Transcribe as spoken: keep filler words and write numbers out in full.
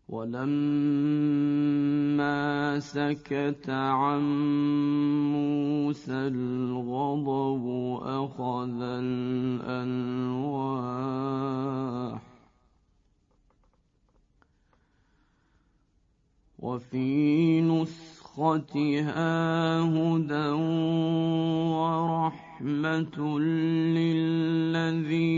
ولما سكت عن موسى الغضب أخذ الألواح وفي نسختها هدى ورحمة للذين